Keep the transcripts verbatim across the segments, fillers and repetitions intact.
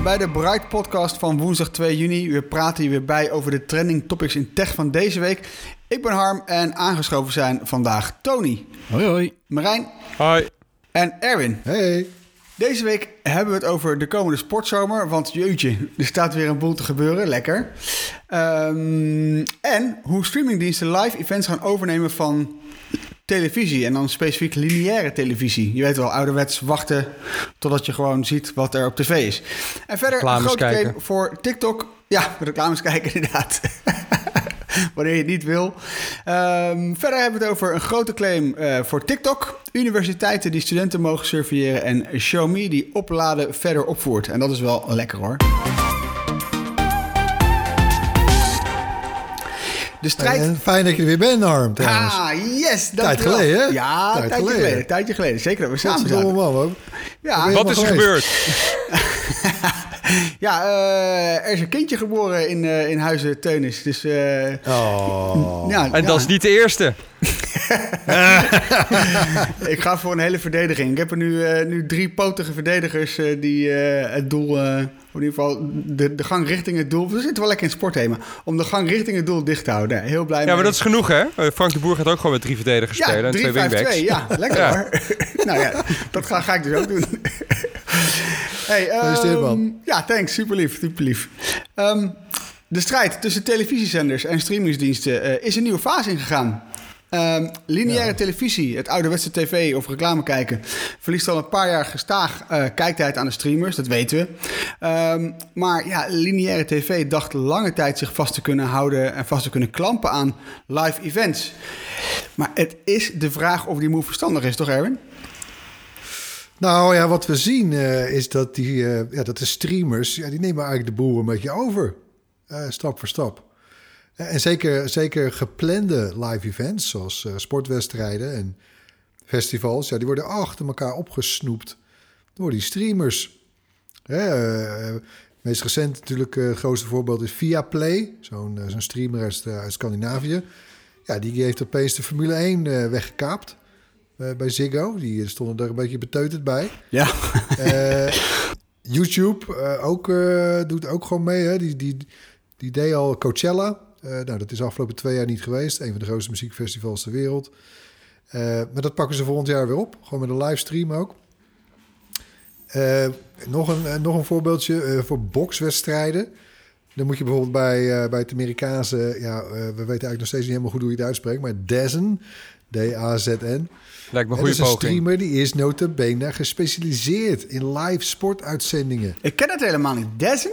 bij de Bright Podcast van woensdag twee juni. We praten hier weer bij over de trending topics in tech van deze week. Ik ben Harm en aangeschoven zijn vandaag Tony. Hoi hoi. Marijn. Hoi. En Erwin. Hey. Deze week hebben we het over de komende sportzomer. Want jeutje, er staat weer een boel te gebeuren. Lekker. Um, en hoe streamingdiensten live events gaan overnemen van televisie. En dan specifiek lineaire televisie. Je weet wel, ouderwets wachten totdat je gewoon ziet wat er op tv is. En verder reclames een grote kijken. claim voor TikTok. Ja, reclames kijken inderdaad. Wanneer je het niet wil. Um, verder hebben we het over een grote claim uh, voor TikTok. Universiteiten die studenten mogen surveilleren. En Xiaomi die opladen verder opvoert. En dat is wel lekker hoor. De strijd... En fijn dat je er weer bent, Harm, trouwens. Ah, yes! Tijd geleden, hè? Ja, Tijd tijdje geleden. geleden. Tijdje geleden. Zeker dat we samen Godverdomme zaten. man, hoor. Ja, Wat is er gebeurd? ja uh, er is een kindje geboren in, uh, in Huizen Teunis. Dus, uh, oh. ja, En ja. dat is niet de eerste. Ik ga voor een hele verdediging. Ik heb er nu, uh, nu drie potige verdedigers uh, die uh, het doel... Uh, in ieder geval de, de gang richting het doel... We zitten wel lekker in het sportthema. Om de gang richting het doel dicht te houden. Heel blij Ja, mee. maar dat is genoeg, hè? Frank de Boer gaat ook gewoon met drie verdedigers ja, spelen. En drie, twee vijf, wingbacks. twee. Ja, lekker Ja. hoor. Nou ja, dat ga, ga ik dus ook doen. Hey, Gefeliciteerd, um, man. Ja, thanks. Super lief, super lief. Um, de strijd tussen televisiezenders en streamingsdiensten uh, is een nieuwe fase ingegaan. Um, lineaire ja. televisie, het ouderwetse tv of reclame kijken, verliest al een paar jaar gestaag uh, kijktijd aan de streamers, dat weten we. Um, maar ja, lineaire tv dacht lange tijd zich vast te kunnen houden en vast te kunnen klampen aan live events. Maar het is de vraag of die move verstandig is, toch Erwin? Nou ja, wat we zien uh, is dat, die, uh, ja, dat de streamers, ja, die nemen eigenlijk de boel een beetje over. Uh, stap voor stap. En zeker, zeker geplande live events, zoals uh, sportwedstrijden en festivals, ja, die worden achter elkaar opgesnoept door die streamers. Ja, uh, meest recent natuurlijk, uh, het grootste voorbeeld is Viaplay, zo'n, uh, zo'n streamer uit, uh, uit Scandinavië. Ja, die heeft opeens de Formule één uh, weggekaapt uh, bij Ziggo. Die stonden er een beetje beteuterd bij. Ja. uh, YouTube uh, ook, uh, doet ook gewoon mee. Hè? Die, die, die deed al Coachella. Uh, nou, dat is de afgelopen twee jaar niet geweest. Een van de grootste muziekfestivals ter wereld. Uh, maar dat pakken ze volgend jaar weer op. Gewoon met een livestream ook. Uh, nog, een, uh, nog een voorbeeldje uh, voor bokswedstrijden. Dan moet je bijvoorbeeld bij, uh, bij het Amerikaanse... Ja, uh, we weten eigenlijk nog steeds niet helemaal goed hoe je het uitspreekt. Maar DAZN, D A Z N. Lijkt me een Dat goede is een poging. streamer die is nota bene gespecialiseerd in live sportuitzendingen. Ik ken het helemaal niet. DAZN?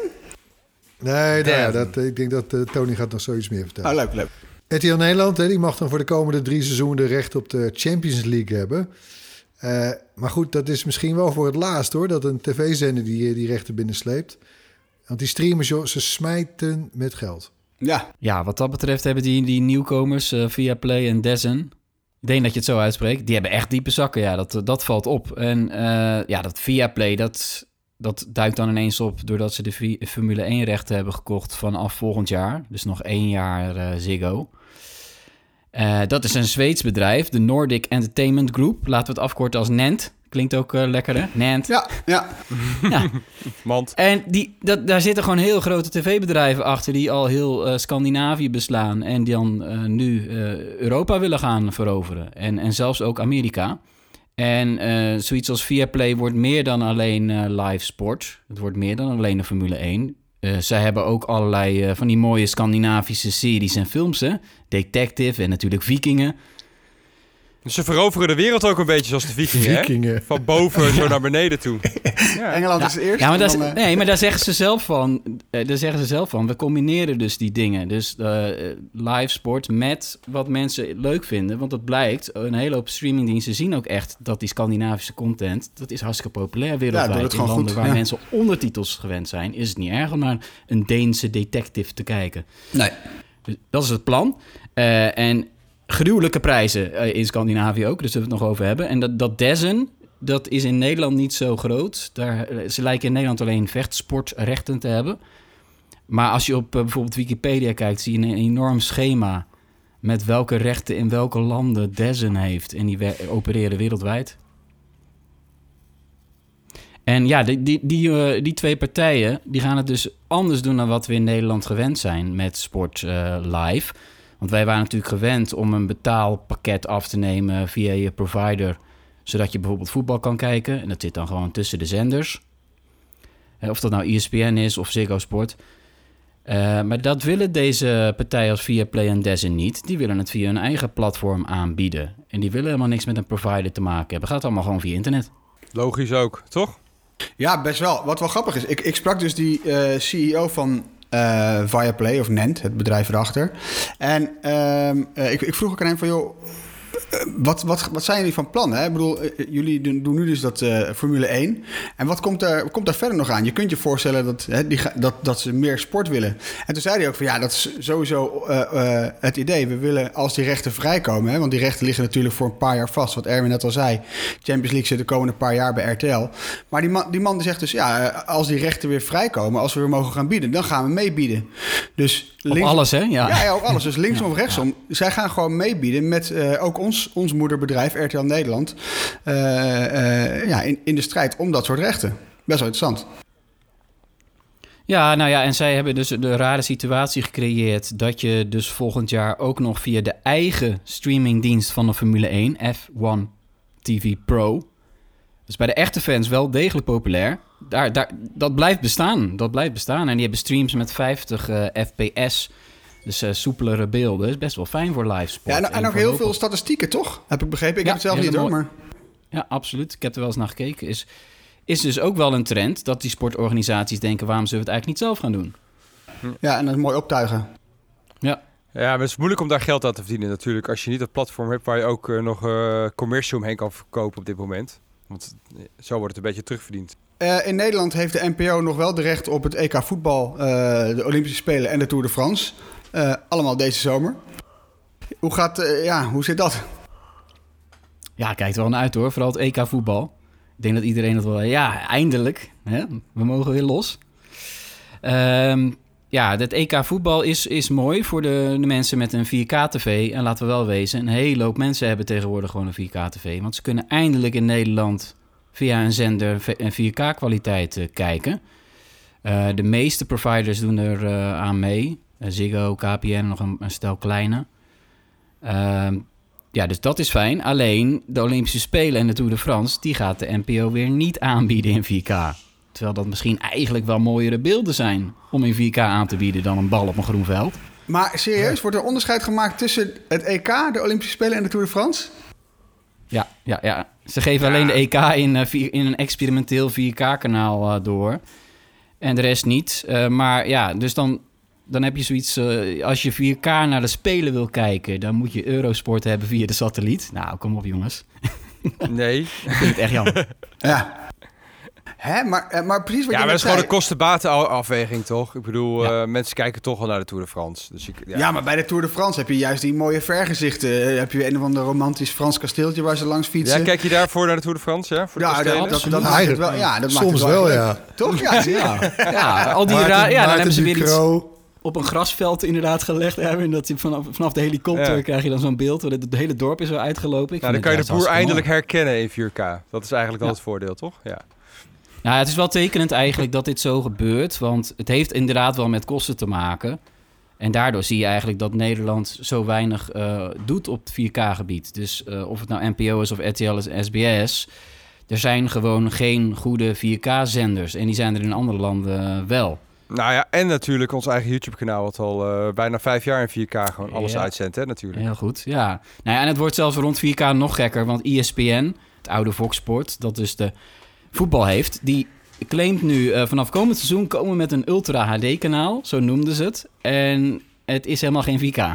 Nee, nou ja, dat, ik denk dat uh, Tony gaat nog zoiets meer vertellen. Oh, leuk, leuk. R T L Nederland, hè, die mag dan voor de komende drie seizoenen de recht op de Champions League hebben. Uh, maar goed, dat is misschien wel voor het laatst hoor, dat een tv-zender die die rechten binnensleept. Want die streamers, joh, ze smijten met geld. Ja. Ja, wat dat betreft hebben die, die nieuwkomers, uh, Viaplay en DAZN, ik denk dat je het zo uitspreekt, die hebben echt diepe zakken. Ja, dat, dat valt op. En uh, ja, dat Viaplay, dat... Dat duikt dan ineens op doordat ze de Formule één-rechten hebben gekocht vanaf volgend jaar. Dus nog één jaar uh, Ziggo. Uh, dat is een Zweeds bedrijf, de Nordic Entertainment Group. Laten we het afkorten als N E N T. Klinkt ook uh, lekker, hè? N E N T. Ja, ja. ja. Mand. En die, dat, daar zitten gewoon heel grote tv-bedrijven achter... die al heel uh, Scandinavië beslaan... en die dan uh, nu uh, Europa willen gaan veroveren. En, en zelfs ook Amerika... En uh, zoiets als Viaplay wordt meer dan alleen uh, live sport. Het wordt meer dan alleen de Formule één. Uh, zij hebben ook allerlei uh, van die mooie Scandinavische series en films. Hè? Detective en natuurlijk Vikingen. Dus ze veroveren de wereld ook een beetje zoals de Vikingen, Vikingen. hè? Van boven zo naar beneden toe. Ja. Engeland ja. is het eerst. Ja, maar, dat is, dan, uh... nee, maar daar zeggen ze zelf van. Uh, daar zeggen ze zelf van. We combineren dus die dingen. Dus uh, live sport met wat mensen leuk vinden. Want dat blijkt, een hele hoop streamingdiensten zien ook echt dat die Scandinavische content, dat is hartstikke populair wereldwijd. Ja, dat in landen goed. waar Ja. mensen ondertitels gewend zijn, is het niet erg om naar een Deense detective te kijken. Nee. Dus dat is het plan. Uh, en gruwelijke prijzen uh, in Scandinavië ook, dus daar we het nog over hebben. En dat, dat DAZN, dat is in Nederland niet zo groot. Daar, uh, ze lijken in Nederland alleen vechtsportrechten te hebben. Maar als je op uh, bijvoorbeeld Wikipedia kijkt, zie je een enorm schema met welke rechten in welke landen DAZN heeft. En die we- opereren wereldwijd. En ja, die, die, die, uh, die twee partijen die gaan het dus anders doen dan wat we in Nederland gewend zijn met sport uh, live. Want wij waren natuurlijk gewend om een betaalpakket af te nemen via je provider, zodat je bijvoorbeeld voetbal kan kijken. En dat zit dan gewoon tussen de zenders. Of dat nou E S P N is of Ziggo Sport. Uh, maar dat willen deze partijen als Viaplay en DAZN niet. Die willen het via hun eigen platform aanbieden. En die willen helemaal niks met een provider te maken hebben. Gaat allemaal gewoon via internet. Logisch ook, toch? Ja, best wel. Wat wel grappig is, ik, ik sprak dus die uh, C E O van uh, Viaplay, of Nent, het bedrijf erachter. En uh, uh, ik, ik vroeg ook aan hem van, joh, Wat, wat, wat zijn jullie van plan? Hè? Ik bedoel, jullie doen nu dus dat uh, Formule één. En wat komt er, komt daar verder nog aan? Je kunt je voorstellen dat, hè, die, dat, dat ze meer sport willen. En toen zei hij ook van ja, dat is sowieso uh, uh, het idee. We willen als die rechten vrijkomen. Hè, want die rechten liggen natuurlijk voor een paar jaar vast. Wat Erwin net al zei. Champions League zit de komende paar jaar bij R T L. Maar die man, die man die zegt dus ja, als die rechten weer vrijkomen, als we weer mogen gaan bieden, dan gaan we meebieden. Dus links, op alles, hè? Ja, ja, ja op alles. Dus linksom ja, of rechtsom. Ja. Zij gaan gewoon meebieden met uh, ook ons, ons moederbedrijf R T L Nederland uh, uh, ja, in, in de strijd om dat soort rechten. Best wel interessant. Ja, nou ja, en zij hebben dus de rare situatie gecreëerd dat je dus volgend jaar ook nog via de eigen streamingdienst van de Formule één, F één T V Pro, dus bij de echte fans wel degelijk populair. Daar, daar, dat blijft bestaan. Dat blijft bestaan. En die hebben streams met vijftig uh, F P S. Dus uh, soepelere beelden. Is best wel fijn voor live sport. Ja, en, en ook heel veel statistieken, toch? Heb ik begrepen. Ik ja, heb het zelf niet hoor, maar... Ja, absoluut. Ik heb er wel eens naar gekeken. Is, is dus ook wel een trend dat die sportorganisaties denken, waarom zullen we het eigenlijk niet zelf gaan doen? Ja, en dat is mooi optuigen. Ja. Ja, maar het is moeilijk om daar geld aan te verdienen natuurlijk. Als je niet het platform hebt waar je ook uh, nog uh, commercie omheen kan verkopen op dit moment. Want zo wordt het een beetje terugverdiend. Uh, in Nederland heeft de N P O nog wel de recht op het E K voetbal, uh, de Olympische Spelen en de Tour de France. Uh, allemaal deze zomer. Hoe gaat, uh, ja, hoe zit dat? Ja, kijkt er wel naar uit hoor. Vooral het E K voetbal. Ik denk dat iedereen het wel... Ja, eindelijk. Hè? We mogen weer los. Um, ja, het E K voetbal is, is mooi voor de, de mensen met een vier K tv. En laten we wel wezen, een hele hoop mensen hebben tegenwoordig gewoon een vier K tv. Want ze kunnen eindelijk in Nederland via een zender een vier K kwaliteit uh, kijken. Uh, de meeste providers doen er uh, aan mee. Uh, Ziggo, K P N, nog een, een stel kleine. Uh, ja, dus dat is fijn. Alleen de Olympische Spelen en de Tour de France, die gaat de N P O weer niet aanbieden in vier K. Terwijl dat misschien eigenlijk wel mooiere beelden zijn om in vier K aan te bieden dan een bal op een groen veld. Maar serieus, wordt er onderscheid gemaakt tussen het E K, de Olympische Spelen en de Tour de France? Ja, ja, ja. Ze geven ja. alleen de E K in, uh, in een experimenteel vier K-kanaal uh, door. En de rest niet. Uh, maar ja, dus dan, dan heb je zoiets... Uh, als je vier K naar de Spelen wil kijken, dan moet je Eurosport hebben via de satelliet. Nou, kom op jongens. Nee. Ik vind het echt jammer. Ja. Hè, maar, maar precies wat ja, je maar dat is zei. gewoon een kosten-baten-afweging, toch? Ik bedoel, ja. uh, mensen kijken toch al naar de Tour de France. Dus ik, ja. ja, maar bij de Tour de France heb je juist die mooie vergezichten. Uh, heb je een of ander romantisch Frans kasteeltje waar ze langs fietsen. Ja, kijk je daarvoor naar de Tour de France, ja? Voor de ja, dat, dat, dat maakt het wel. Ja, dat soms maakt het wel, wel, ja. Toch? Ja, ja. ja, al die Maarten, ra- ja, dan Maarten hebben ze weer Ducro. iets op een grasveld inderdaad gelegd. Erwin, dat je vanaf, vanaf de helikopter ja. krijg je dan zo'n beeld waar het, het hele dorp is wel uitgelopen. Ik nou, dan kan je de boer eindelijk herkennen in vier K. Dat is eigenlijk wel ja. het voordeel, toch? Ja. Nou, het is wel tekenend eigenlijk dat dit zo gebeurt. Want het heeft inderdaad wel met kosten te maken. En daardoor zie je eigenlijk dat Nederland zo weinig uh, doet op het vier K-gebied. Dus uh, of het nou N P O is of R T L is, S B S. Er zijn gewoon geen goede vier K-zenders. En die zijn er in andere landen uh, wel. Nou ja, en natuurlijk ons eigen YouTube-kanaal... wat al uh, bijna vijf jaar in vier K gewoon alles ja. uitzendt, hè, natuurlijk. Heel goed, ja. Nou ja, en het wordt zelfs rond vier K nog gekker. Want E S P N, het oude Fox Sport, dat dus de voetbal heeft... die claimt nu uh, vanaf komend seizoen komen met een Ultra H D-kanaal. Zo noemden ze het. En het is helemaal geen vier K.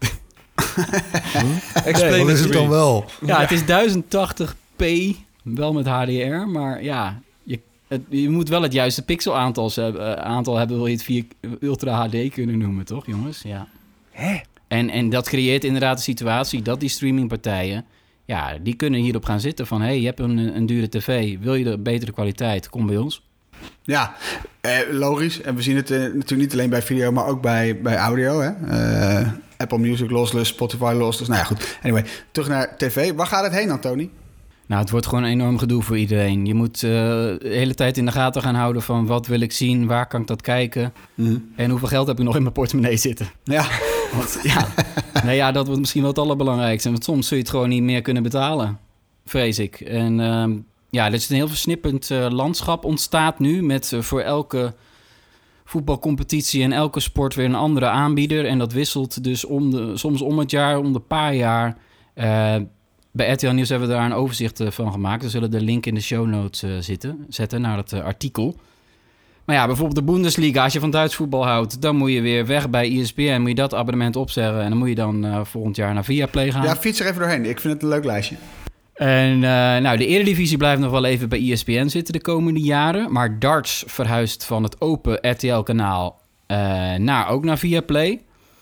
Explain Wat is het dan wel? Ja, het is duizend tachtig p, wel met H D R. Maar ja, je, het, je moet wel het juiste pixelaantal uh, aantal hebben... wil je het vier Ultra H D kunnen noemen, toch jongens? Ja. Hè? En, en dat creëert inderdaad de situatie dat die streamingpartijen... ja, die kunnen hierop gaan zitten van... hé, hey, je hebt een, een dure tv, wil je de betere kwaliteit? Kom bij ons. Ja, eh, logisch. En we zien het eh, natuurlijk niet alleen bij video, maar ook bij, bij audio. Hè? Uh, Apple Music lossless, Spotify lossless. Nou ja, goed. Anyway, terug naar tv. Waar gaat het heen dan, Tony? Nou, het wordt gewoon een enorm gedoe voor iedereen. Je moet uh, de hele tijd in de gaten gaan houden van wat wil ik zien, waar kan ik dat kijken mm. en hoeveel geld heb ik nog in mijn portemonnee zitten. Ja. Want, ja, nee, ja, dat wordt misschien wel het allerbelangrijkste. Want soms zul je het gewoon niet meer kunnen betalen, vrees ik. En uh, ja, er is een heel versnippend uh, landschap ontstaat nu met uh, voor elke voetbalcompetitie en elke sport weer een andere aanbieder. En dat wisselt dus om de, soms om het jaar, om de paar jaar. Uh, bij R T L Nieuws hebben we daar een overzicht uh, van gemaakt. We zullen de link in de show notes uh, zitten, zetten naar het uh, artikel. Maar ja, bijvoorbeeld de Bundesliga, als je van Duits voetbal houdt, dan moet je weer weg bij E S P N. Moet je dat abonnement opzeggen en dan moet je dan uh, volgend jaar naar Viaplay gaan. Ja, fiets er even doorheen. Ik vind het een leuk lijstje. En uh, nou, de Eredivisie blijft nog wel even bij E S P N zitten de komende jaren. Maar darts verhuist van het open R T L-kanaal uh, naar ook naar Viaplay.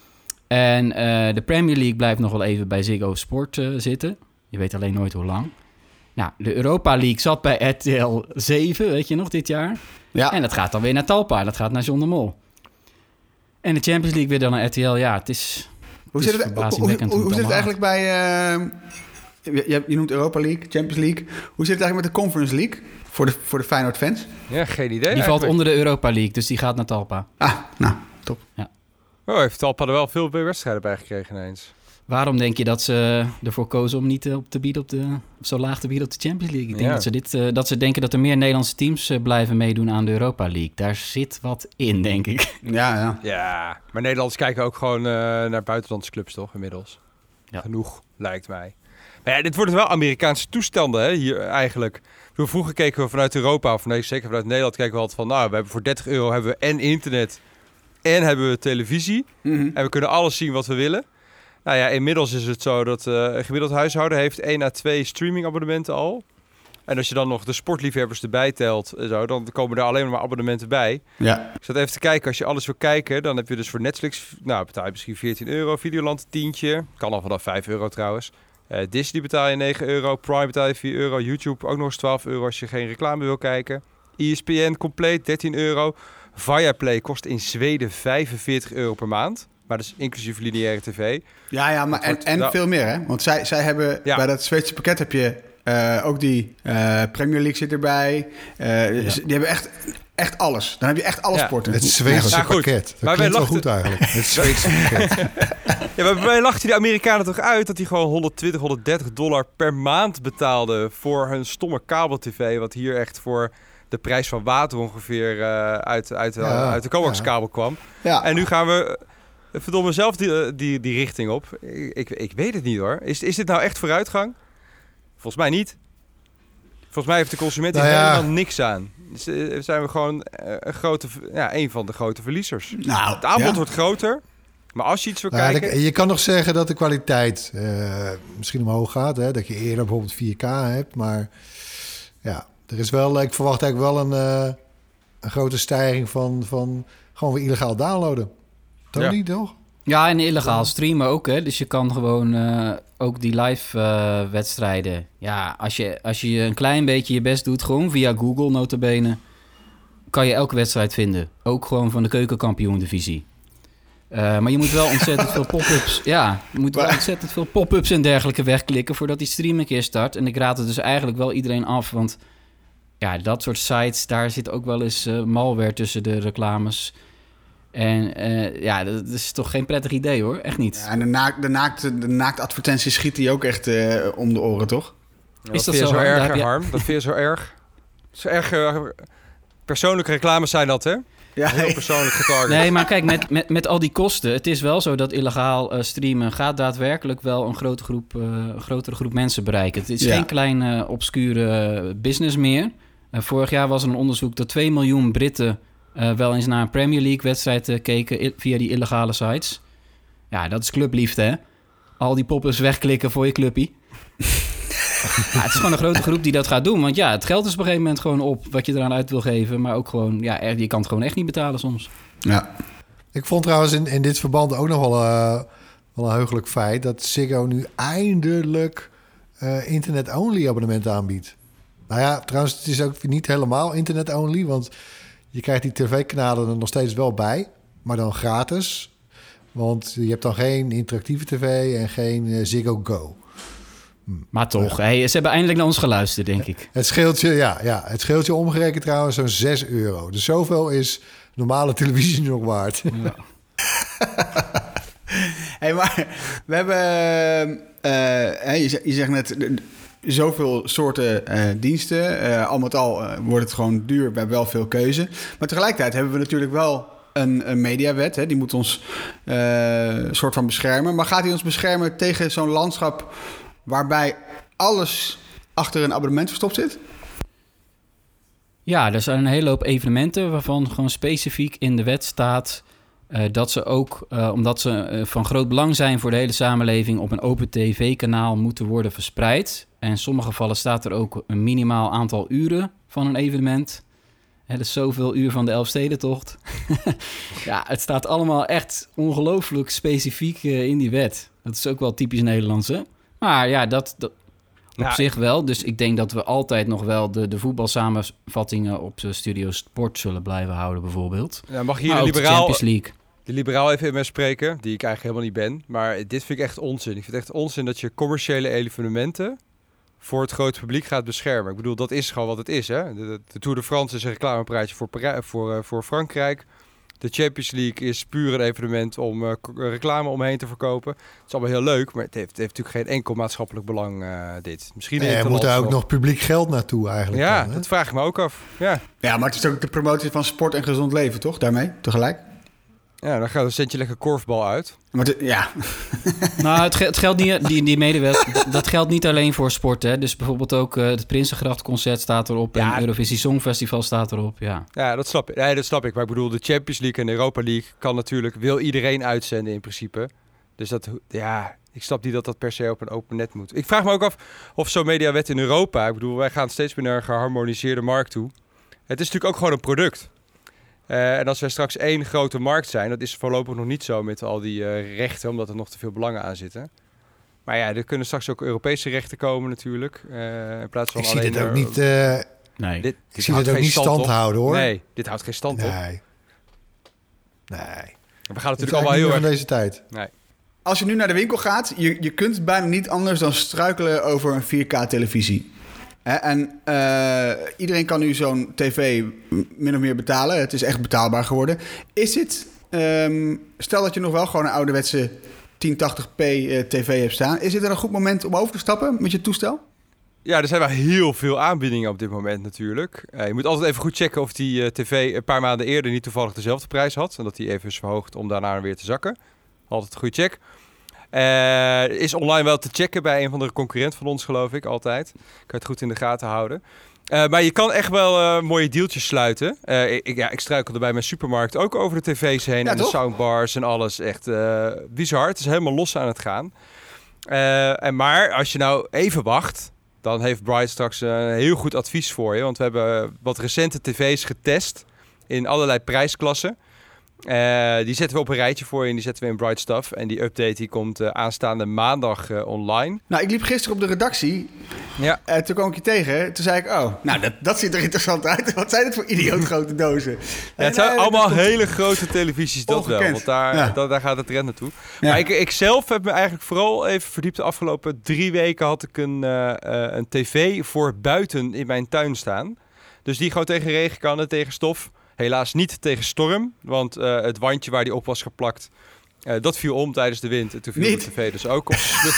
En uh, de Premier League blijft nog wel even bij Ziggo Sport uh, zitten. Je weet alleen nooit hoe lang. Nou, de Europa League zat bij R T L zeven, weet je nog, dit jaar. Ja. En dat gaat dan weer naar Talpa. Dat gaat naar John de Mol. En de Champions League weer dan naar R T L. Ja, het is, hoe het zit is het, hoe, hoe, hoe, hoe zit het eigenlijk bij... Uh, je, je noemt Europa League, Champions League. Hoe zit het eigenlijk met de Conference League voor de, voor de Feyenoord-fans? Ja, geen idee Die eigenlijk. valt onder de Europa League, dus die gaat naar Talpa. Ah, nou, top. Ja. Oh, heeft Talpa er wel veel wedstrijden bij gekregen ineens. Waarom denk je dat ze ervoor kozen om niet op te bieden op de, zo laag te bieden op de Champions League? Ik denk ja. dat, ze dit, uh, dat ze denken dat er meer Nederlandse teams uh, blijven meedoen aan de Europa League. Daar zit wat in, denk ik. Ja, ja. Ja, maar Nederlanders kijken ook gewoon uh, naar buitenlandse clubs, toch, inmiddels? Ja. Genoeg, lijkt mij. Maar ja, dit worden wel Amerikaanse toestanden, hè, hier eigenlijk. Toen vroeger keken we vanuit Europa, of nee, zeker vanuit Nederland, keken we altijd van, nou, we hebben voor dertig euro hebben we en internet en hebben we televisie. Mm-hmm. En we kunnen alles zien wat we willen. Nou ja, inmiddels is het zo dat uh, een gemiddeld huishouden heeft één à twee streamingabonnementen al. En als je dan nog de sportliefhebbers erbij telt, zo, dan komen er alleen maar abonnementen bij. Ja. Ik zat even te kijken, als je alles wil kijken, dan heb je dus voor Netflix, nou betaal je misschien veertien euro, Videoland tientje, kan al vanaf vijf euro trouwens. Uh, Disney betaal je negen euro, Prime betaal je vier euro, YouTube ook nog eens twaalf euro als je geen reclame wil kijken. E S P N compleet dertien euro. Viaplay kost in Zweden vijfenveertig euro per maand. Maar dat is inclusief lineaire tv. Ja, ja, maar en, en veel meer, hè? Want zij, zij hebben, ja. bij dat Zweedse pakket heb je uh, ook die uh, Premier League zit erbij. Uh, ja. Die hebben echt, echt alles. Dan heb je echt alle ja. sporten. Het Zweedse ja, pakket. Dat maar klinkt wel goed eigenlijk. Het Zweedse pakket. Ja, maar wij lachten die Amerikanen toch uit dat die gewoon honderdtwintig, honderddertig dollar per maand betaalden voor hun stomme kabel-tv. Wat hier echt voor de prijs van water ongeveer uh, uit, uit, ja. uh, uit de coaxkabel ja. kwam. Ja. En nu gaan we... verdomme zelf die, die, die richting op. Ik, ik, ik weet het niet hoor. Is, is dit nou echt vooruitgang? Volgens mij niet. Volgens mij heeft de consument hier nou ja. helemaal niks aan. Dus, uh, zijn we gewoon uh, een, grote, ja, een van de grote verliezers. Nou, het aanbod ja. wordt groter. Maar als je iets wil nou, kijken... Je kan nog zeggen dat de kwaliteit uh, misschien omhoog gaat. Hè? Dat je eerder bijvoorbeeld vier K hebt. Maar ja, er is wel... Ik verwacht eigenlijk wel een, uh, een grote stijging van, van gewoon weer illegaal downloaden. Dat ja. niet, toch? Ja, en illegaal streamen ook, hè. Dus je kan gewoon uh, ook die live uh, wedstrijden... Ja, als je, als je een klein beetje je best doet, gewoon via Google nota bene... kan je elke wedstrijd vinden. Ook gewoon van de keukenkampioen-divisie. Uh, maar je moet wel ontzettend veel pop-ups... Ja, je moet wel ontzettend veel pop-ups en dergelijke wegklikken... voordat die stream een keer start. En ik raad het dus eigenlijk wel iedereen af, want... Ja, dat soort sites, daar zit ook wel eens uh, malware tussen de reclames... En uh, ja, dat is toch geen prettig idee hoor, echt niet. Ja, en de, naak, de, naakte, de naaktadvertenties schieten je ook echt uh, om de oren, toch? Ja, is dat, dat zo, zo erg, je... Harm? Dat vind je zo erg? Zo erg uh, persoonlijke reclames zijn dat, hè? Ja, heel persoonlijk getarget. Nee, maar kijk, met, met, met al die kosten... het is wel zo dat illegaal uh, streamen... gaat daadwerkelijk wel een grote groep, uh, een grotere groep mensen bereiken. Het is ja. geen klein uh, obscure business meer. Uh, vorig jaar was er een onderzoek dat twee miljoen Britten... Uh, wel eens naar een Premier League-wedstrijd uh, keken i- via die illegale sites. Ja, dat is clubliefde, hè? Al die pop-ups wegklikken voor je clubpie. Ja, het is gewoon een grote groep die dat gaat doen. Want ja, het geld is op een gegeven moment gewoon op... wat je eraan uit wil geven. Maar ook gewoon, ja, je kan het gewoon echt niet betalen soms. Ja. Ik vond trouwens in, in dit verband ook nog wel, uh, wel een heugelijk feit... dat Ziggo nu eindelijk uh, internet-only abonnementen aanbiedt. Nou ja, trouwens, het is ook niet helemaal internet-only... want je krijgt die tv-kanalen er nog steeds wel bij, maar dan gratis. Want je hebt dan geen interactieve tv en geen uh, Ziggo Go. Maar toch, ja. hey, ze hebben eindelijk naar ons geluisterd, denk ik. Het scheelt je, ja, ja, het scheelt je omgerekend trouwens zo'n zes euro. Dus zoveel is normale televisie nog waard. Ja. Hey, maar we hebben, uh, je, je zegt net, zoveel soorten uh, diensten. Uh, al met al uh, wordt het gewoon duur, we hebben wel veel keuze. Maar tegelijkertijd hebben we natuurlijk wel een, een mediawet. Hè? Die moet ons uh, soort van beschermen. Maar gaat die ons beschermen tegen zo'n landschap waarbij alles achter een abonnement verstopt zit? Ja, er zijn een hele hoop evenementen waarvan gewoon specifiek in de wet staat uh, dat ze ook, uh, omdat ze uh, van groot belang zijn voor de hele samenleving, op een open tv-kanaal moeten worden verspreid. En in sommige gevallen staat er ook een minimaal aantal uren van een evenement. Hè, dat is zoveel uur van de Elfstedentocht. Ja, het staat allemaal echt ongelooflijk specifiek uh, in die wet. Dat is ook wel typisch Nederlands, hè? Maar ja, dat, dat op ja, zich wel. Dus ik denk dat we altijd nog wel de, de voetbalsamenvattingen op de Studio Sport zullen blijven houden, bijvoorbeeld. Ja, mag hier maar de liberaal, liberaal, de Champions League. de liberaal even in mij spreken, die ik eigenlijk helemaal niet ben. Maar dit vind ik echt onzin. Ik vind het echt onzin dat je commerciële evenementen voor het grote publiek gaat beschermen. Ik bedoel, dat is gewoon wat het is, hè? De, de Tour de France is een reclamepraatje voor, voor, uh, voor Frankrijk. De Champions League is puur een evenement om uh, reclame omheen te verkopen. Het is allemaal heel leuk, maar het heeft, het heeft natuurlijk geen enkel maatschappelijk belang, uh, dit. Misschien nee, er moet daar ook nog. nog publiek geld naartoe eigenlijk. Ja, dan, dat vraag ik me ook af. Ja. ja, maar het is ook de promotie van sport en gezond leven, toch? Daarmee, tegelijk? Ja, dan gaat een centje lekker korfbal uit. Maar de, ja. Nou, het, het geldt niet, die, die medewet, dat geldt niet alleen voor sport, hè. Dus bijvoorbeeld ook uh, het Prinsengrachtconcert staat erop ja. en het Eurovisie Songfestival staat erop, ja. Ja, dat snap ik. Nee, dat snap ik. Maar ik bedoel, de Champions League en de Europa League kan natuurlijk, wil iedereen uitzenden in principe. Dus dat, ja, ik snap niet dat dat per se op een open net moet. Ik vraag me ook af of zo'n mediawet in Europa, ik bedoel, wij gaan steeds meer naar een geharmoniseerde markt toe. Het is natuurlijk ook gewoon een product. Uh, en als wij straks één grote markt zijn, dat is voorlopig nog niet zo met al die uh, rechten, omdat er nog te veel belangen aan zitten. Maar ja, er kunnen straks ook Europese rechten komen natuurlijk. Uh, in plaats van ik alleen zie dit ook er, niet, uh, nee. dit, dit ik zie dit ook niet stand, stand houden, hoor. Nee, dit houdt geen stand nee. op. Nee. We gaan natuurlijk allemaal heel erg van deze tijd. Nee. Als je nu naar de winkel gaat, je, je kunt bijna niet anders dan struikelen over een vier K-televisie. En uh, iedereen kan nu zo'n tv min of meer betalen. Het is echt betaalbaar geworden. Is het, um, stel dat je nog wel gewoon een ouderwetse tien tachtig p uh, tv hebt staan. Is dit er een goed moment om over te stappen met je toestel? Ja, er zijn wel heel veel aanbiedingen op dit moment natuurlijk. Uh, je moet altijd even goed checken of die uh, tv een paar maanden eerder niet toevallig dezelfde prijs had. En dat die even is verhoogd om daarna weer te zakken. Altijd een goede check. Uh, is online wel te checken bij een van de concurrent van ons, geloof ik, altijd. Kan je het goed in de gaten houden. Uh, maar je kan echt wel uh, mooie deeltjes sluiten. Uh, ik, ja, ik struikelde bij mijn supermarkt ook over de tv's heen. Ja, en toch? De soundbars en alles. Echt uh, bizar. Het is helemaal los aan het gaan. Uh, en maar als je nou even wacht, dan heeft Bright straks een heel goed advies voor je. Want we hebben wat recente tv's getest in allerlei prijsklassen. Uh, die zetten we op een rijtje voor je en die zetten we in Bright Stuff. En die update die komt uh, aanstaande maandag uh, online. Nou, ik liep gisteren op de redactie. Ja. Uh, toen kwam ik je tegen. Toen zei ik, oh, nou, dat, dat ziet er interessant uit. Wat zijn het voor idioot grote dozen? Ja, het zijn nee, allemaal hele grote televisies, dat ongekend. Wel. Want daar, ja. da, daar gaat het trend naartoe. Ja. Maar ik, ik zelf heb me eigenlijk vooral even verdiept. De afgelopen drie weken had ik een, uh, uh, een tv voor buiten in mijn tuin staan. Dus die gewoon tegen regen kan en tegen stof. Helaas niet tegen storm, want uh, het wandje waar die op was geplakt, uh, dat viel om tijdens de wind. En toen viel niet. De tv dus ook op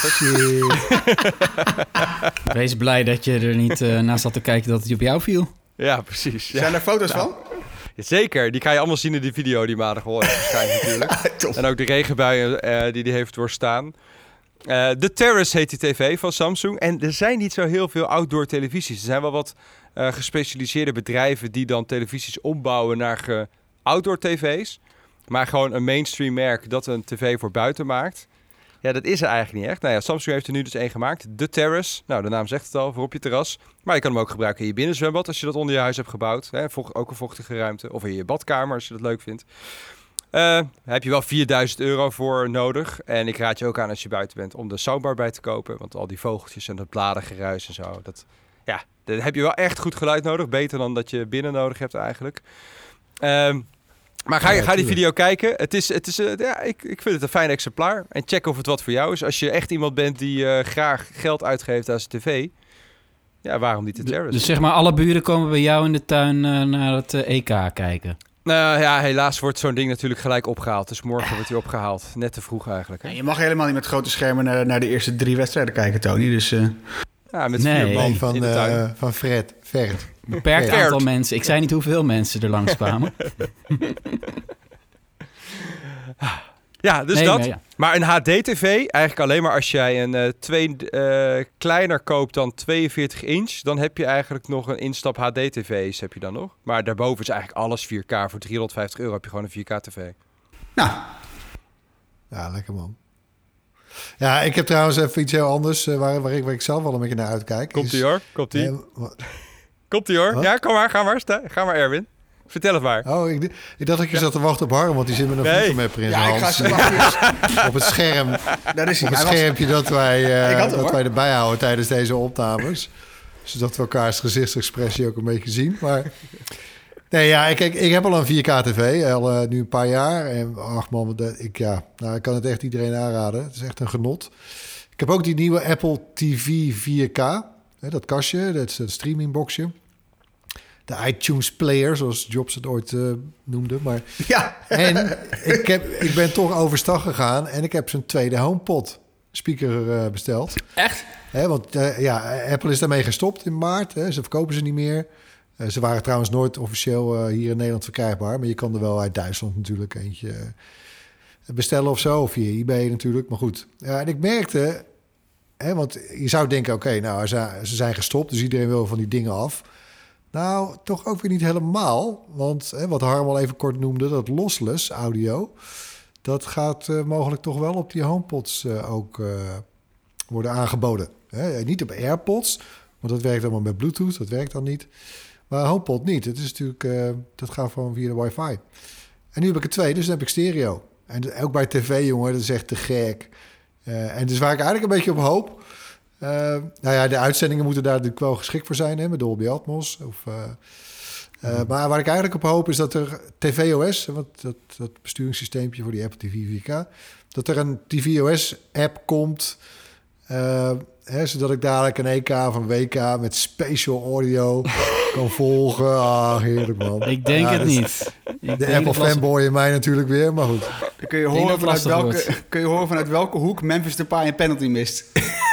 Wees blij dat je er niet uh, naast zat te kijken dat het op jou viel. Ja, precies. Ja. Zijn er foto's nou, van? Zeker, die kan je allemaal zien in die video die maandag hoort waarschijnlijk natuurlijk. En ook de regenbuien uh, die die heeft doorstaan. Uh, The Terrace heet die tv van Samsung. En er zijn niet zo heel veel outdoor televisies. Er zijn wel wat uh, gespecialiseerde bedrijven die dan televisies ombouwen naar ge- outdoor tv's. Maar gewoon een mainstream merk dat een tv voor buiten maakt. Ja, dat is er eigenlijk niet echt. Nou ja, Samsung heeft er nu dus één gemaakt. The Terrace. Nou, de naam zegt het al, voor op je terras. Maar je kan hem ook gebruiken in je binnenzwembad als je dat onder je huis hebt gebouwd. Hè, ook een vochtige ruimte. Of in je badkamer als je dat leuk vindt. Uh, heb je wel vierduizend euro voor nodig. En ik raad je ook aan als je buiten bent om de soundbar bij te kopen. Want al die vogeltjes en dat bladergeruis en zo. Dat, ja, dan heb je wel echt goed geluid nodig. Beter dan dat je binnen nodig hebt eigenlijk. Um, Maar ga, je, Ja, ga die tuurlijk. video kijken. Het is, het is, uh, ja, ik, ik vind het een fijn exemplaar. En check of het wat voor jou is. Als je echt iemand bent die uh, graag geld uitgeeft aan zijn tv... Ja, waarom niet de Terrace? Dus zeg maar, alle buren komen bij jou in de tuin uh, naar het uh, E K kijken. Nou ja, helaas wordt zo'n ding natuurlijk gelijk opgehaald. Dus morgen wordt hij opgehaald. Net te vroeg eigenlijk. Hè? Ja, je mag helemaal niet met grote schermen naar, naar de eerste drie wedstrijden kijken, Tony. Dus, uh... Ja, met Nee. vier man Nee, van, in de tuin. uh, van Fred. Vert. Beperkt Vert. aantal mensen. Ik zei niet hoeveel mensen er langskwamen. Ja, dus Nee, dat. maar ja. Maar een H D-tv, eigenlijk alleen maar als jij een uh, twee uh, kleiner koopt dan tweeënveertig inch... dan heb je eigenlijk nog een instap H D-tv's, heb je dan nog. Maar daarboven is eigenlijk alles vier K. Voor driehonderdvijftig euro heb je gewoon een vier K-tv. Nou, Ja, lekker man. Ja, ik heb trouwens even iets heel anders uh, waar, waar, ik, waar ik zelf wel een beetje naar uitkijk. Komt-ie Is- hoor, komt-ie. Eh, wat- Komt-ie hoor. Wat? Ja, kom maar, ga maar. Sta- Ga maar, Erwin. Vertel het maar. Oh, ik, ik dacht dat je zat te wachten op Harm, want die zit met een Nee. voetenmapper in ja, zijn ik ga hand. zo wachten. Op het scherm. Daar is hij. Op het Hij was- schermpje dat wij, uh, Ik had hem, dat hoor. wij erbij houden tijdens deze opnames. Zodat we elkaars gezichtsexpressie ook een beetje zien. Maar nee, ja, ik, ik, ik heb al een vier K-tv, al uh, nu een paar jaar. En ach man, dat- ik, ja, nou, ik kan het echt iedereen aanraden. Het is echt een genot. Ik heb ook die nieuwe Apple T V vier K. Hè, dat kastje, dat is het streamingboxje. De iTunes Player, zoals Jobs het ooit uh, noemde. Maar Ja, en ik, heb, ik ben toch overstag gegaan en ik heb zijn tweede HomePod speaker uh, besteld. echt? Hè, want uh, ja, Apple is daarmee gestopt in maart. Hè. Ze verkopen ze niet meer. Uh, ze waren trouwens nooit officieel uh, hier in Nederland verkrijgbaar. Maar je kan er wel uit Duitsland natuurlijk eentje uh, bestellen of zo. Of via eBay natuurlijk. Maar goed. Ja, en ik merkte... Hè, want je zou denken, oké, okay, nou, ze, ze zijn gestopt. Dus iedereen wil van die dingen af. Nou, toch ook weer niet helemaal. Want hè, wat Harm al even kort noemde, dat lossless audio... dat gaat uh, mogelijk toch wel op die HomePods uh, ook uh, worden aangeboden. Hè? Niet op AirPods, want dat werkt allemaal met Bluetooth. Dat werkt dan niet. Maar HomePod niet. Het is natuurlijk, uh, dat gaat gewoon via de wifi. En nu heb ik er twee, dus dan heb ik stereo. En ook bij tv, jongen, dat is echt te gek. Uh, en dus waar ik eigenlijk een beetje op hoop... Uh, nou ja, de uitzendingen moeten daar natuurlijk wel geschikt voor zijn, hè, met Dolby Atmos. Of, uh, uh, mm. Maar waar ik eigenlijk op hoop is dat er tvOS, wat, dat, dat besturingssysteempje voor die Apple T V vier K, dat er een tvOS-app komt, uh, hè, zodat ik dadelijk een E K of een W K met spatial audio kan volgen. Ah, heerlijk man. Ik denk ja, het dat is niet. Ik De denk Apple dat lastig- fanboy in mij natuurlijk weer, maar goed. Dan kun je, denk horen dat vanuit lastig welke, wordt. kun je horen vanuit welke hoek Memphis Depay een penalty mist.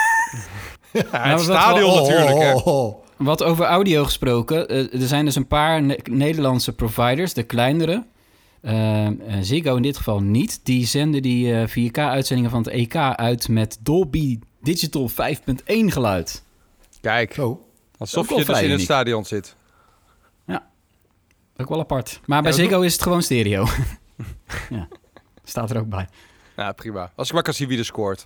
Ja, Nou, het wat stadion wel- natuurlijk. Hè. Oh, oh, oh. Wat over audio gesproken. Uh, er zijn dus een paar ne- Nederlandse providers, de kleinere. Uh, Ziggo in dit geval niet. Die zenden die uh, vier K-uitzendingen van het E K uit met Dolby Digital vijf punt één geluid. Kijk, Zo. alsof Ook wel je dus vrij in het uniek. stadion zit. Ook wel apart. Maar bij Ja, Ziggo is het gewoon stereo. Ja, staat er ook bij. Ja, prima. Als ik maar kan zien wie er scoort.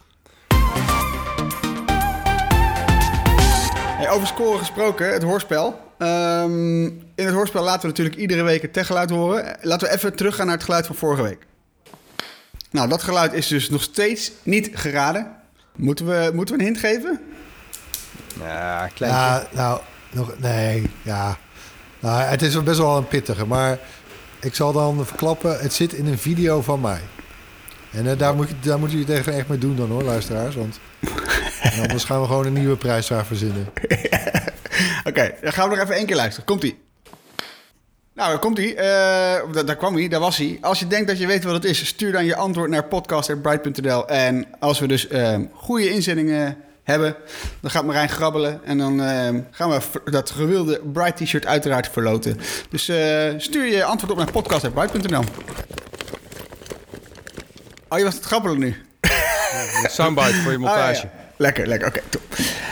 Hey, over scoren gesproken, het hoorspel. Um, in het hoorspel laten we natuurlijk iedere week het techgeluid horen. Laten we even teruggaan naar het geluid van vorige week. Nou, dat geluid is dus nog steeds niet geraden. Moeten we, moeten we een hint geven? Ja, klein. Ja, nou, nog, nee, ja. Nou, het is best wel een pittige, maar ik zal dan verklappen, het zit in een video van mij. En uh, daar, moet, daar moeten jullie het echt mee doen dan hoor, luisteraars. Want en anders gaan we gewoon een nieuwe prijsvraag verzinnen. Oké, okay, dan gaan we nog even één keer luisteren. Komt-ie. Nou, daar komt hij. Uh, daar, daar kwam hij, daar was hij. Als je denkt dat je weet wat het is, stuur dan je antwoord naar podcast at bright punt n l. En als we dus uh, goede inzendingen hebben, dan gaat Marijn grabbelen. En dan uh, gaan we dat gewilde Bright t-shirt uiteraard verloten. Dus uh, stuur je antwoord op naar podcast at bright punt n l. Oh, je was het grabbelen nu. Een soundbite voor je montage. Ah, ja, ja. Lekker, lekker. Oké, okay, top.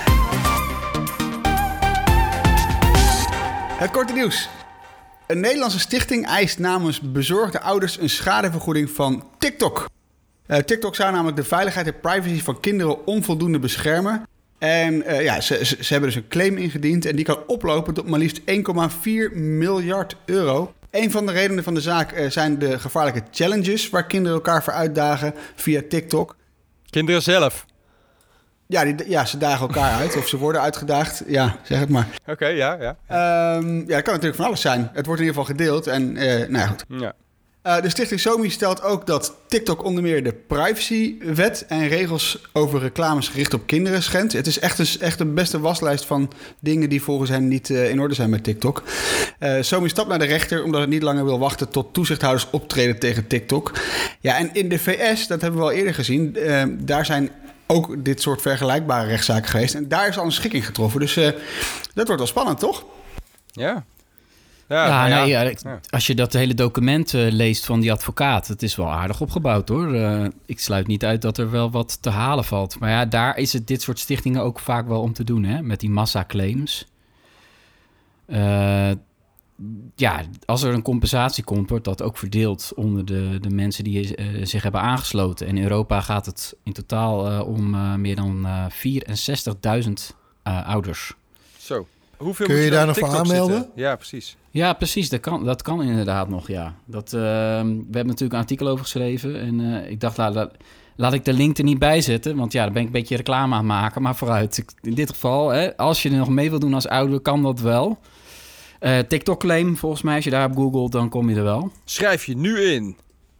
Het korte nieuws. Een Nederlandse stichting eist namens bezorgde ouders een schadevergoeding van TikTok. Uh, TikTok zou namelijk de veiligheid en privacy van kinderen onvoldoende beschermen. En uh, ja, ze, ze, ze hebben dus een claim ingediend en die kan oplopen tot maar liefst één komma vier miljard euro. Een van de redenen van de zaak uh, zijn de gevaarlijke challenges waar kinderen elkaar voor uitdagen via TikTok. Kinderen zelf. Ja, die, ja, ze dagen elkaar uit of ze worden uitgedaagd. Ja, zeg het maar. Oké, okay, ja, ja. Um, ja, dat kan natuurlijk van alles zijn. Het wordt in ieder geval gedeeld en uh, nou ja, goed. Ja. Uh, de stichting SOMI stelt ook dat TikTok onder meer de privacywet en regels over reclames gericht op kinderen schendt. Het is echt een, echt een beste waslijst van dingen die volgens hen niet uh, in orde zijn met TikTok. Uh, SOMI stapt naar de rechter omdat het niet langer wil wachten tot toezichthouders optreden tegen TikTok. Ja, en in de V S, dat hebben we al eerder gezien, uh, daar zijn ook dit soort vergelijkbare rechtszaken geweest. En daar is al een schikking getroffen. Dus uh, dat wordt wel spannend, toch? Ja. Ja, ja, nou nee, ja. ja, als je dat hele document uh, leest van die advocaat, het is wel aardig opgebouwd hoor. Uh, ik sluit niet uit dat er wel wat te halen valt. Maar ja, daar is het dit soort stichtingen ook vaak wel om te doen, hè? Met die massaclaims. Uh, ja, als er een compensatie komt, wordt dat ook verdeeld onder de, de mensen die uh, zich hebben aangesloten. En in Europa gaat het in totaal uh, om uh, meer dan uh, vierenzestigduizend uh, ouders. Zo. Hoeveel Kun je, je daar nog voor aanmelden? Zitten? Ja, precies. Ja, precies. Dat kan, dat kan inderdaad nog, ja. Dat, uh, we hebben natuurlijk een artikel over geschreven. En uh, ik dacht, laat, laat ik de link er niet bij zetten. Want ja, dan ben ik een beetje reclame aan het maken. Maar vooruit, in dit geval, hè, als je er nog mee wil doen als ouder, kan dat wel. Uh, TikTok-claim, volgens mij, als je daar op googelt, dan kom je er wel. Schrijf je nu in.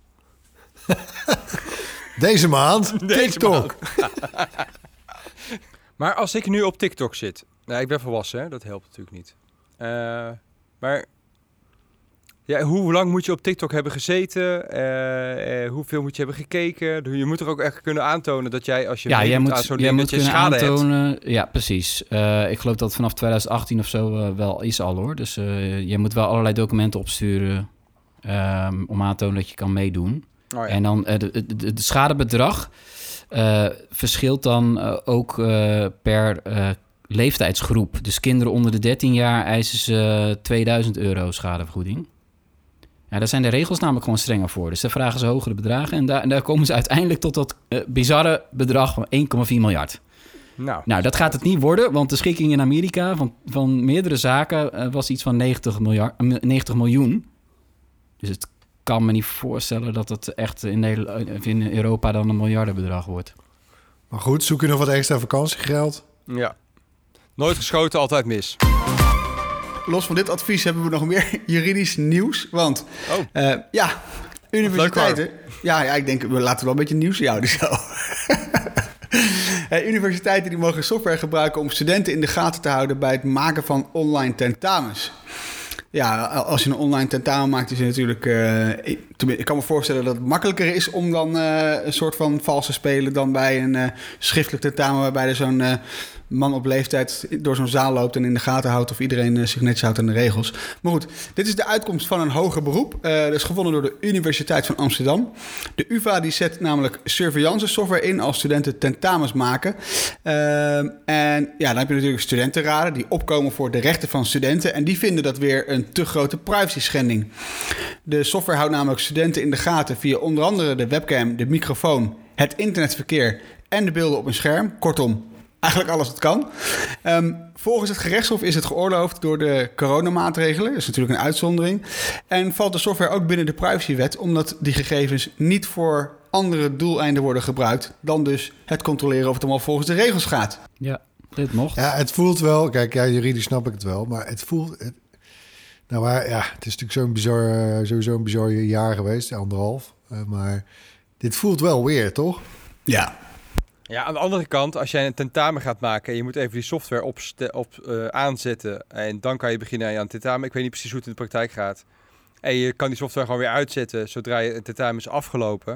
Deze maand, Deze TikTok. Maand. Maar als ik nu op TikTok zit... Nou, ik ben volwassen, hè? Dat helpt natuurlijk niet. Uh, maar ja, hoe lang moet je op TikTok hebben gezeten? Uh, uh, hoeveel moet je hebben gekeken? Je moet er ook echt kunnen aantonen dat jij, als je ja, jij moet, aan zo'n jij ding, moet dat je kunnen schade aantonen. hebt. Ja, precies. Uh, ik geloof dat het vanaf twintig achttien of zo uh, wel is al, hoor. Dus uh, je moet wel allerlei documenten opsturen um, om aan te tonen dat je kan meedoen. Oh, ja. En dan uh, het schadebedrag uh, verschilt dan uh, ook uh, per uh, leeftijdsgroep. Dus kinderen onder de dertien jaar eisen ze tweeduizend euro schadevergoeding. Ja, daar zijn de regels namelijk gewoon strenger voor. Dus daar vragen ze hogere bedragen. En daar, en daar komen ze uiteindelijk tot dat uh, bizarre bedrag van één komma vier miljard. Nou, nou, dat gaat het niet worden, want de schikking in Amerika van, van meerdere zaken uh, was iets van negentig, miljard, uh, negentig miljoen. Dus het kan me niet voorstellen dat het echt in, Nederland, in Europa dan een miljardenbedrag wordt. Maar goed, zoek je nog wat extra vakantiegeld? Ja. Nooit geschoten, altijd mis. Los van dit advies hebben we nog meer juridisch nieuws. Want oh. uh, ja, universiteiten... Ja, ja, ik denk, we laten wel een beetje nieuws houden zo. uh, universiteiten die mogen software gebruiken om studenten in de gaten te houden bij het maken van online tentamens. Ja, als je een online tentamen maakt, is het natuurlijk... Uh, ik, ik kan me voorstellen dat het makkelijker is om dan uh, een soort van vals te spelen dan bij een uh, schriftelijk tentamen waarbij er zo'n uh, man op leeftijd door zo'n zaal loopt en in de gaten houdt of iedereen uh, zich netjes houdt aan de regels. Maar goed, dit is de uitkomst van een hoger beroep. Uh, dat is gewonnen door de Universiteit van Amsterdam. De U vA die zet namelijk surveillance software in als studenten tentamens maken. Uh, en ja, dan heb je natuurlijk studentenraden die opkomen voor de rechten van studenten en die vinden dat weer een te grote privacy schending. De software houdt namelijk studenten in de gaten via onder andere de webcam, de microfoon, het internetverkeer en de beelden op een scherm. Kortom, eigenlijk alles wat kan. Um, volgens het gerechtshof is het geoorloofd door de coronamaatregelen. Dat is natuurlijk een uitzondering. En valt de software ook binnen de privacywet, omdat die gegevens niet voor andere doeleinden worden gebruikt dan dus het controleren of het allemaal volgens de regels gaat. Ja, dit mocht. Ja, het voelt wel... Kijk, ja, juridisch snap ik het wel, maar het voelt... Het, nou, maar ja, het is natuurlijk zo'n bizar, sowieso een bizar jaar geweest, anderhalf. Uh, maar dit voelt wel weer, toch? Ja. Ja, aan de andere kant, als jij een tentamen gaat maken en je moet even die software op, op uh, aanzetten en dan kan je beginnen aan je tentamen. Ik weet niet precies hoe het in de praktijk gaat. En je kan die software gewoon weer uitzetten zodra je het tentamen is afgelopen.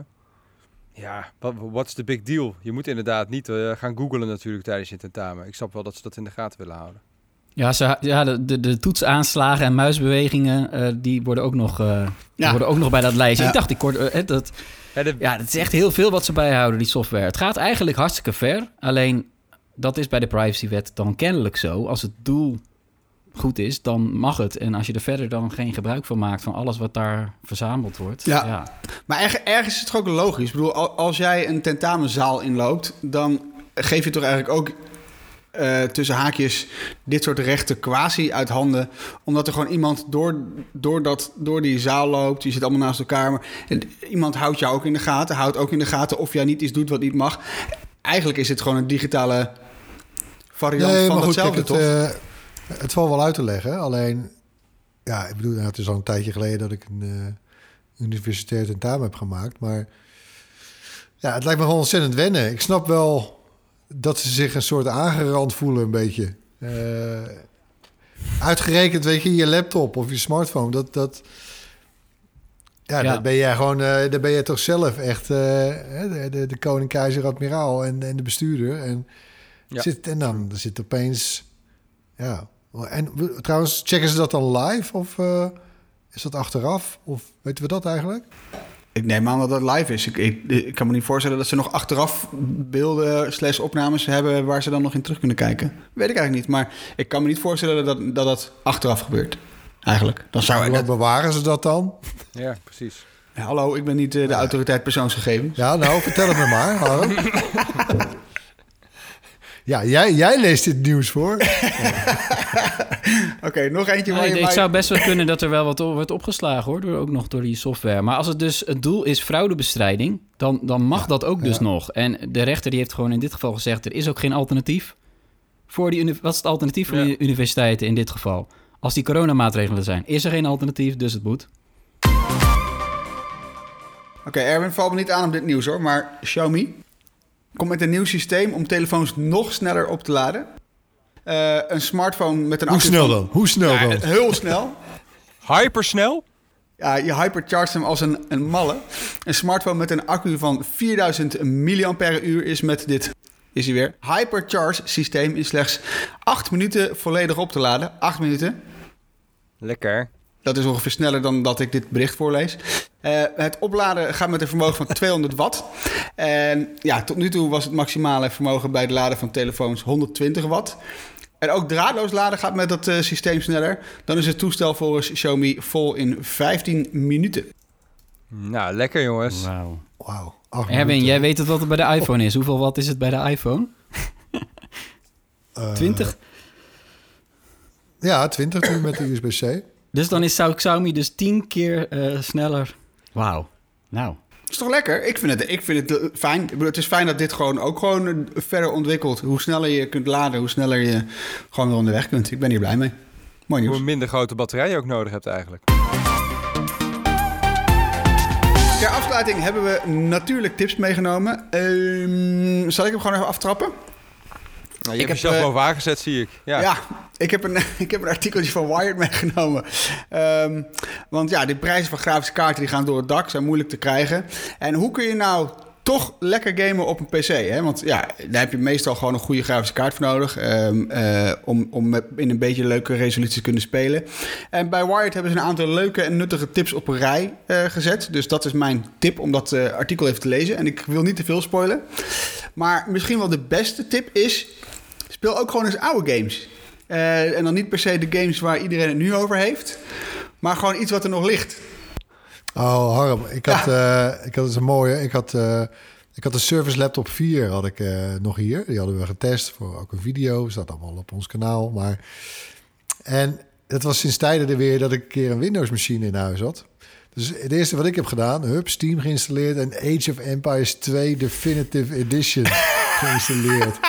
Ja, what's the big deal? Je moet inderdaad niet uh, gaan googlen natuurlijk tijdens je tentamen. Ik snap wel dat ze dat in de gaten willen houden. Ja, ze, ja de, de, de toetsaanslagen en muisbewegingen, uh, die worden ook nog, uh, ja. worden ook nog bij dat lijstje. Ja. Ik dacht, ik hoorde, uh, dat, ja, de... ja, dat is echt heel veel wat ze bijhouden, die software. Het gaat eigenlijk hartstikke ver. Alleen, dat is bij de privacywet dan kennelijk zo. Als het doel goed is, dan mag het. En als je er verder dan geen gebruik van maakt van alles wat daar verzameld wordt. Ja, ja. Maar erg, ergens is het toch ook logisch. Ik bedoel, als jij een tentamenzaal inloopt, dan geef je toch eigenlijk ook... Uh, tussen haakjes dit soort rechten quasi uit handen. Omdat er gewoon iemand door, door, dat, door die zaal loopt. Je zit allemaal naast elkaar. Maar iemand houdt jou ook in de gaten. Houdt ook in de gaten of jij niet iets doet wat niet mag. Eigenlijk is het gewoon een digitale variant nee, van maar goed, hetzelfde, kijk, het, toch? Uh, het valt wel uit te leggen. Alleen, ja, ik bedoel, nou, het is al een tijdje geleden dat ik een, uh, universitair tentamen heb gemaakt. Maar ja, het lijkt me gewoon ontzettend wennen. Ik snap wel dat ze zich een soort aangerand voelen een beetje. Uh, uitgerekend, weet je, je laptop of je smartphone. Dat, dat, ja, ja. Dan ben jij gewoon, uh, dan ben je toch zelf echt uh, de, de, de koning, keizer, admiraal en, en de bestuurder. En, ja. zit, en dan er zit opeens, ja. En trouwens, checken ze dat dan live of uh, is dat achteraf? Of weten we dat eigenlijk? Ik neem aan dat dat live is. Ik, ik, ik kan me niet voorstellen dat ze nog achteraf beelden slash opnames hebben waar ze dan nog in terug kunnen kijken. Weet ik eigenlijk niet. Maar ik kan me niet voorstellen dat dat, dat, dat achteraf gebeurt. Eigenlijk. Dan zou Hoe lang bewaren ze dat dan? Ja, precies. Ja, hallo, ik ben niet uh, de ja. autoriteit persoonsgegevens. Ja, nou, vertel het me maar. Hallo. Ja, jij, jij leest dit nieuws voor. Oké, okay, nog eentje. Nee, waar je ik mij... zou best wel kunnen dat er wel wat wordt opgeslagen, hoor. Door, ook nog door die software. Maar als het dus het doel is fraudebestrijding, dan, dan mag ja, dat ook dus ja. nog. En de rechter die heeft gewoon in dit geval gezegd, er is ook geen alternatief. Voor die, wat is het alternatief voor ja. de universiteiten in dit geval? Als die coronamaatregelen zijn, is er geen alternatief, dus het moet. Oké, okay, Erwin, val me niet aan op dit nieuws, hoor. Maar Xiaomi komt met een nieuw systeem om telefoons nog sneller op te laden. Uh, een smartphone met een Hoe accu snel van... dan? Hoe snel ja, dan? Heel snel. Hypersnel? Ja, je hyperchargt hem als een, een malle. Een smartphone met een accu van vierduizend milliampère-uur is met dit... is hij weer. Hypercharge systeem in slechts acht minuten volledig op te laden. acht minuten. Lekker. Dat is ongeveer sneller dan dat ik dit bericht voorlees. Uh, het opladen gaat met een vermogen van tweehonderd watt. En ja, tot nu toe was het maximale vermogen bij het laden van telefoons honderdtwintig watt. En ook draadloos laden gaat met dat uh, systeem sneller. Dan is het toestel volgens Xiaomi vol in vijftien minuten. Nou, lekker jongens. Wauw. Wauw. Erwin, jij weet het wat het bij de iPhone is. Hoeveel watt is het bij de iPhone? uh, twintig? Ja, twintig nu met de U S B C. Dus dan is Xiaomi dus tien keer uh, sneller. Wauw. Nou. Dat is toch lekker? Ik vind het, ik vind het fijn. Ik bedoel, het is fijn dat dit gewoon ook gewoon verder ontwikkelt. Hoe sneller je kunt laden, hoe sneller je gewoon weer onderweg kunt. Ik ben hier blij mee. Mooi nieuws. Hoe minder grote batterij je ook nodig hebt eigenlijk. Ter afsluiting hebben we natuurlijk tips meegenomen. Um, zal ik hem gewoon even aftrappen? Nou, je ik hebt jezelf uh, boven aangezet, zie ik. Ja, ja ik, heb een, ik heb een artikeltje van Wired meegenomen. Um, want ja, de prijzen van grafische kaarten die gaan door het dak, zijn moeilijk te krijgen. En hoe kun je nou toch lekker gamen op een P C? Hè? Want ja, daar heb je meestal gewoon een goede grafische kaart voor nodig. Um, uh, om, om in een beetje leuke resolutie te kunnen spelen. En bij Wired hebben ze een aantal leuke en nuttige tips op een rij uh, gezet. Dus dat is mijn tip om dat uh, artikel even te lezen. En ik wil niet te veel spoilen. Maar misschien wel de beste tip is... speel ook gewoon eens oude games. Uh, en dan niet per se de games waar iedereen het nu over heeft. Maar gewoon iets wat er nog ligt. Oh, Harm. Ik had, ja. uh, ik had dus een mooie... Ik had, uh, ik had de Surface Laptop vier had ik uh, nog hier. Die hadden we getest voor ook een video. Staat allemaal op ons kanaal. Maar... En het was sinds tijden er weer dat ik een keer een Windows machine in huis had. Dus het eerste wat ik heb gedaan... Hup, Steam geïnstalleerd... en Age of Empires twee Definitive Edition geïnstalleerd.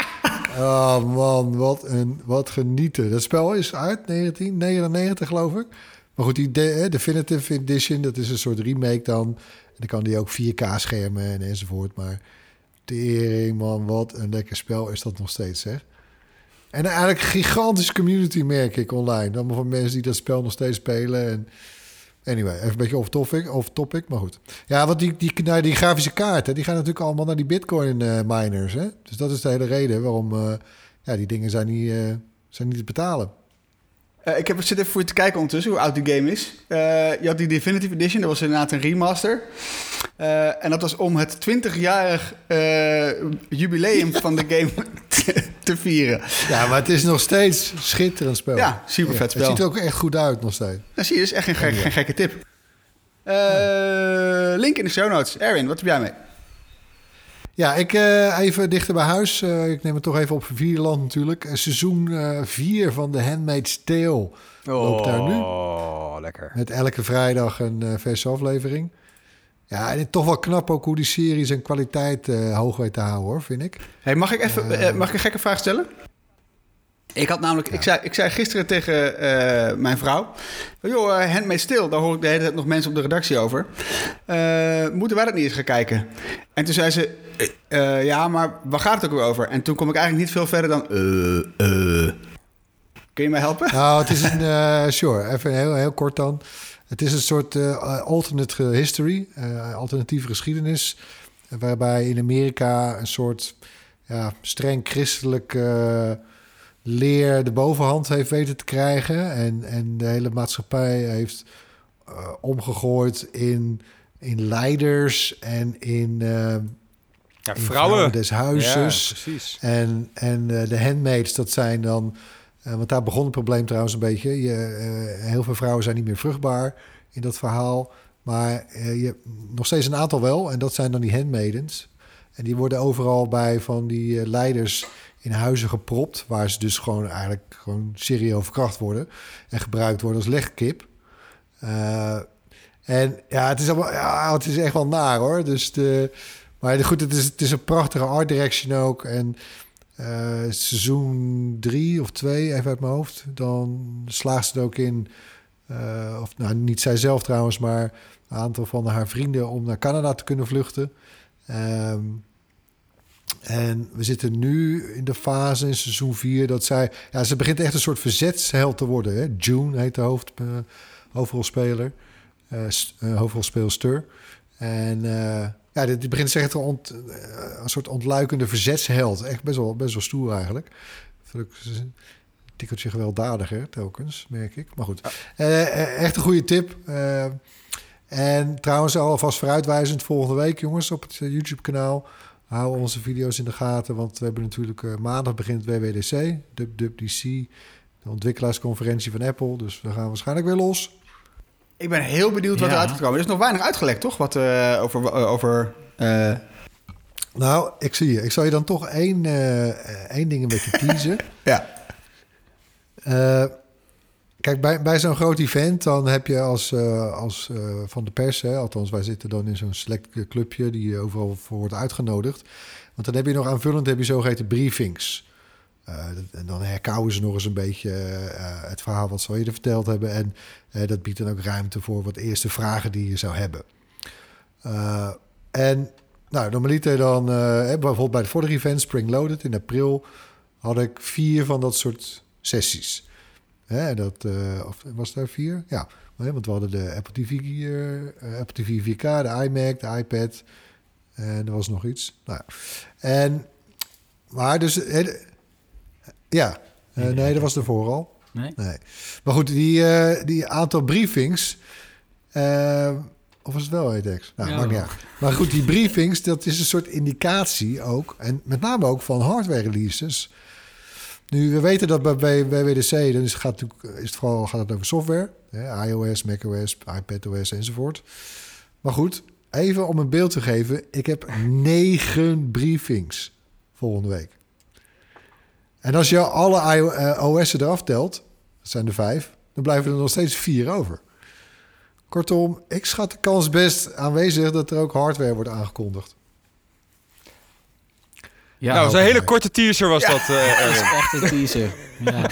Oh man, wat een wat genieten. Dat spel is uit negentien negenennegentig, geloof ik. Maar goed, die de, Definitive Edition, dat is een soort remake dan. En dan kan die ook vier K schermen en enzovoort. Maar tering, man, wat een lekker spel is dat nog steeds, zeg. En eigenlijk een gigantische community, merk ik, online. Allemaal van mensen die dat spel nog steeds spelen. En anyway, even een beetje off topic, off topic, maar goed. Ja, want die, die, nou, die grafische kaarten, die gaan natuurlijk allemaal naar die bitcoin uh, miners. Hè? Dus dat is de hele reden waarom uh, ja, die dingen zijn niet, uh, zijn niet te betalen. Uh, ik heb zit even voor je te kijken ondertussen hoe oud die game is. Uh, je had die Definitive Edition, dat was inderdaad een remaster. Uh, en dat was om het twintigjarig uh, jubileum van de game te, te vieren. Ja, maar het is nog steeds schitterend spel. Ja, super vet spel. Het ziet er ook echt goed uit nog steeds. Dan zie je, dat is echt geen, gek, geen gekke tip. Uh, link in de show notes. Erwin, wat heb jij mee? Ja, ik uh, even dichter bij huis. Uh, ik neem het toch even op Vierland natuurlijk. Uh, seizoen vier uh, van The Handmaid's Tale loopt daar nu. Oh, lekker. Met elke vrijdag een uh, verse aflevering. Ja, en het toch wel knap ook hoe die serie zijn kwaliteit uh, hoog weet te houden, hoor, vind ik. Hey, mag ik even uh, uh, mag ik een gekke vraag stellen? Ik had namelijk, ja. ik, zei, ik zei gisteren tegen uh, mijn vrouw... joh, uh, Handmaid's Tale, daar hoor ik de hele tijd nog mensen op de redactie over. Uh, moeten wij dat niet eens gaan kijken? En toen zei ze, uh, uh, ja, maar waar gaat het ook weer over? En toen kom ik eigenlijk niet veel verder dan... Uh, uh. Kun je mij helpen? Nou, het is een... Uh, sure, even heel, heel kort dan. Het is een soort uh, alternate history, uh, alternatieve geschiedenis... waarbij in Amerika een soort ja, streng christelijk... Uh, leer de bovenhand heeft weten te krijgen. En, en de hele maatschappij heeft uh, omgegooid in, in leiders en in, uh, ja, in vrouwen. vrouwen des huizes. Ja, precies. En, en uh, de handmaids, dat zijn dan... Uh, want daar begon het probleem trouwens een beetje. Je, uh, heel veel vrouwen zijn niet meer vruchtbaar in dat verhaal. Maar uh, je hebt nog steeds een aantal wel. En dat zijn dan die handmaidens. En die worden overal bij van die uh, leiders... in huizen gepropt, waar ze dus gewoon eigenlijk gewoon serieus verkracht worden en gebruikt worden als legkip. Uh, en ja, het is allemaal, ja, het is echt wel naar hoor. Dus de, maar goed, het is, het is een prachtige art direction ook. En uh, seizoen drie of twee, even uit mijn hoofd, dan slaagt ze er ook in. Uh, of nou, niet zij zelf trouwens, maar een aantal van haar vrienden om naar Canada te kunnen vluchten. Um, En we zitten nu in de fase in seizoen vier dat zij... Ja, ze begint echt een soort verzetsheld te worden. Hè? June heet de hoofd, uh, hoofdrolspeler. Uh, uh, hoofdrolspeelster. En uh, ja, dit, dit begint echt een, ont, uh, een soort ontluikende verzetsheld. Echt best wel, best wel stoer eigenlijk. Vind ik een tikkeltje gewelddadiger telkens, merk ik. Maar goed, uh, echt een goede tip. Uh, en trouwens alvast vooruitwijzend volgende week, jongens, op het uh, YouTube-kanaal... Hou onze video's in de gaten, want we hebben natuurlijk uh, maandag begint W W D C, W W D C, de ontwikkelaarsconferentie van Apple. Dus we gaan waarschijnlijk weer los. Ik ben heel benieuwd wat ja. eruit gaat komen. Er is nog weinig uitgelekt, toch? Wat uh, over... Uh, over uh... Nou, ik zie je. Ik zal je dan toch één, uh, één ding een beetje teasen. ja. Uh, kijk, bij, bij zo'n groot event, dan heb je als, uh, als uh, van de pers... Hè, althans, wij zitten dan in zo'n select clubje... die overal voor wordt uitgenodigd. Want dan heb je nog aanvullend heb je zogeheten briefings. Uh, en dan herkauwen ze nog eens een beetje uh, het verhaal... wat ze al eerder verteld hebben. En uh, dat biedt dan ook ruimte voor wat eerste vragen die je zou hebben. Uh, en nou, normaliter dan... Uh, bijvoorbeeld bij het vorige event, Spring Loaded in april... had ik vier van dat soort sessies... Hè, dat, uh, of was daar vier? Ja, want we hadden de Apple T V, uh, Apple T V vier K, de iMac, de iPad en er was nog iets. Nou, en maar dus, uh, ja, uh, nee, nee, dat was ervoor al. Nee. nee. Maar goed, die, uh, die aantal briefings, uh, of was het wel Edex? Nou, ja, maakt niet uit. Maar goed, die briefings, dat is een soort indicatie ook, en met name ook van hardware releases. Nu, we weten dat bij W W D C, dan is het, gaat natuurlijk, is het vooral gaat het over software. Hè, iOS, macOS, iPadOS enzovoort. Maar goed, even om een beeld te geven. Ik heb negen briefings volgende week. En als je alle O S'en eraf telt, dat zijn er vijf, dan blijven er nog steeds vier over. Kortom, ik schat de kans best aanwezig dat er ook hardware wordt aangekondigd. Ja, nou, zo'n hele korte teaser was ja. dat. Uh, dat is echt een teaser. Ja.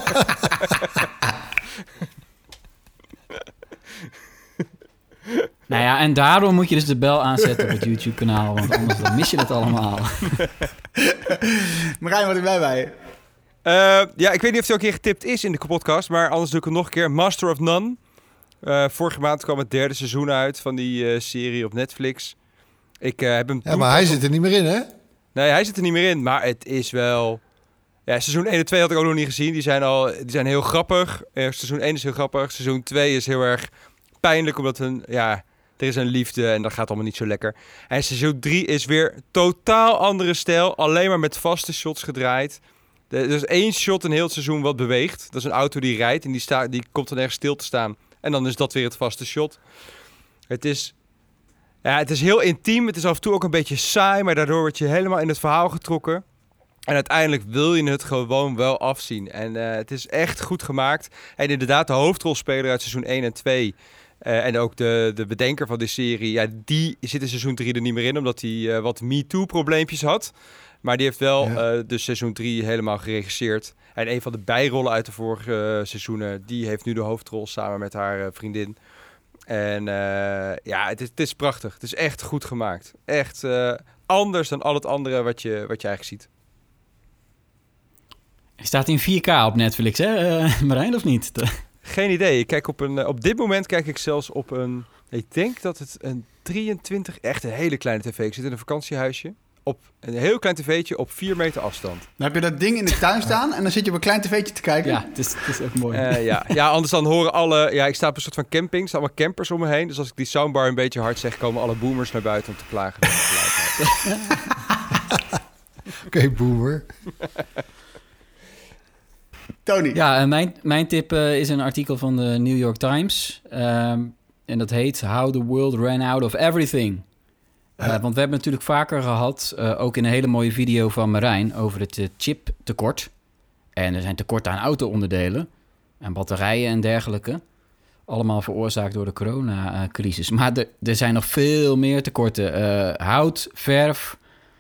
Nou ja, en daarom moet je dus de bel aanzetten op het YouTube-kanaal, want anders dan mis je het allemaal. Marijn, wat heb jij bij? Uh, ja, ik weet niet of het ook een keer getipt is in de podcast, maar anders doe ik hem nog een keer. Master of None. Uh, vorige maand kwam het derde seizoen uit van die uh, serie op Netflix. Ik uh, heb hem. Ja, maar hij zit er niet meer in, hè? Nee, hij zit er niet meer in, maar het is wel... Ja, seizoen één en twee had ik ook nog niet gezien. Die zijn, al, die zijn heel grappig. Uh, seizoen één is heel grappig. Seizoen twee is heel erg pijnlijk, omdat hun, ja, er is een liefde en dat gaat allemaal niet zo lekker. En seizoen drie is weer totaal andere stijl. Alleen maar met vaste shots gedraaid. Er is één shot in heel het seizoen wat beweegt. Dat is een auto die rijdt en die, sta, die komt dan ergens stil te staan. En dan is dat weer het vaste shot. Het is... Ja, het is heel intiem. Het is af en toe ook een beetje saai, maar daardoor word je helemaal in het verhaal getrokken. En uiteindelijk wil je het gewoon wel afzien. En uh, het is echt goed gemaakt. En inderdaad, de hoofdrolspeler uit seizoen één en twee, Uh, en ook de, de bedenker van de serie, ja, die zit in seizoen drie er niet meer in, omdat hij uh, wat MeToo-probleempjes had. Maar die heeft wel ja. uh, dus seizoen drie helemaal geregisseerd. En een van de bijrollen uit de vorige uh, seizoenen, die heeft nu de hoofdrol samen met haar uh, vriendin. En uh, ja, het is, het is prachtig. Het is echt goed gemaakt. Echt uh, anders dan al het andere wat je, wat je eigenlijk ziet. Hij staat in vier K op Netflix, hè, uh, Marijn, of niet? Geen idee. Ik kijk op, een, op dit moment kijk ik zelfs op een... Ik denk dat het een drieëntwintig... Echt een hele kleine tv. Ik zit in een vakantiehuisje. Op een heel klein tv'tje op vier meter afstand. Dan heb je dat ding in de tuin staan en dan zit je op een klein tv'tje te kijken. Ja, het is, het is ook mooi. Uh, ja. ja, anders dan horen alle... Ja, ik sta op een soort van camping. Er staan allemaal campers om me heen. Dus als ik die soundbar een beetje hard zeg, komen alle boomers naar buiten om te klagen. Oké, okay, boomer. Tony. Ja, mijn, mijn tip uh, is een artikel van de New York Times. Um, en dat heet How the World Ran Out of Everything. Uh, want we hebben natuurlijk vaker gehad, uh, ook in een hele mooie video van Marijn, over het uh, chiptekort. En er zijn tekorten aan auto-onderdelen en batterijen en dergelijke. Allemaal veroorzaakt door de coronacrisis. Maar er, er zijn nog veel meer tekorten. Uh, hout, verf,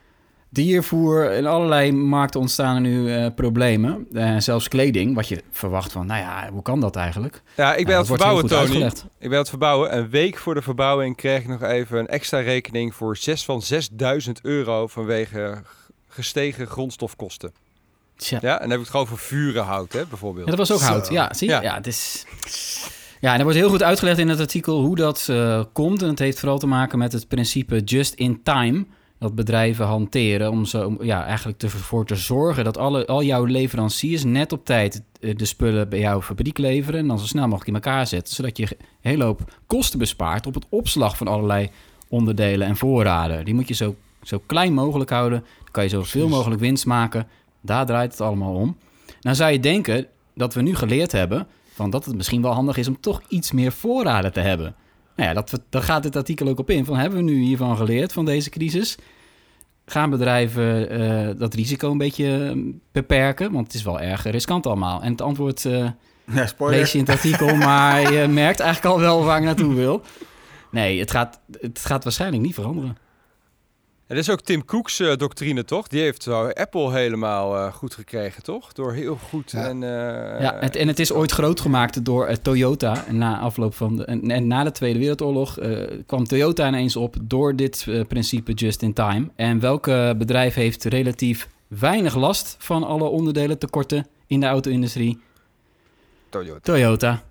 diervoer, in allerlei markten ontstaan er nu uh, problemen. Uh, zelfs kleding, wat je verwacht van, nou ja, hoe kan dat eigenlijk? Ja, ik ben uh, aan het verbouwen, Tony. Uitgelegd. Ik ben aan het verbouwen. Een week voor de verbouwing kreeg ik nog even een extra rekening voor zes van zesduizend euro vanwege gestegen grondstofkosten. Tja. Ja, en dan heb ik het gewoon voor vurenhout, hè, bijvoorbeeld. Ja, dat was ook Zo. hout, ja. Zie je? Ja, ja, het is... Ja, en er wordt heel goed uitgelegd in het artikel hoe dat uh, komt. En het heeft vooral te maken met het principe just in time dat bedrijven hanteren om zo, ja, eigenlijk ervoor te zorgen dat alle, al jouw leveranciers net op tijd de spullen bij jouw fabriek leveren en dan zo snel mogelijk in elkaar zetten, zodat je een hele hoop kosten bespaart op het opslag van allerlei onderdelen en voorraden. Die moet je zo, zo klein mogelijk houden, dan kan je zoveel mogelijk winst maken. Daar draait het allemaal om. Nou zou je denken dat we nu geleerd hebben van dat het misschien wel handig is om toch iets meer voorraden te hebben. Nou ja, dat, daar gaat dit artikel ook op in. Van, hebben we nu hiervan geleerd, van deze crisis? Gaan bedrijven uh, dat risico een beetje beperken? Want het is wel erg riskant allemaal. En het antwoord uh, ja, lees je in het artikel, maar je merkt eigenlijk al wel waar ik naartoe wil. Nee, het gaat, het gaat waarschijnlijk niet veranderen. En dat is ook Tim Cook's uh, doctrine, toch? Die heeft uh, Apple helemaal uh, goed gekregen, toch? Door heel goed ja. en... Uh, ja, het, en het is ooit groot gemaakt door uh, Toyota. En na afloop van de, en, en na de Tweede Wereldoorlog uh, kwam Toyota ineens op door dit uh, principe just in time. En welk uh, bedrijf heeft relatief weinig last van alle onderdelen tekorten in de auto-industrie? Toyota. Toyota.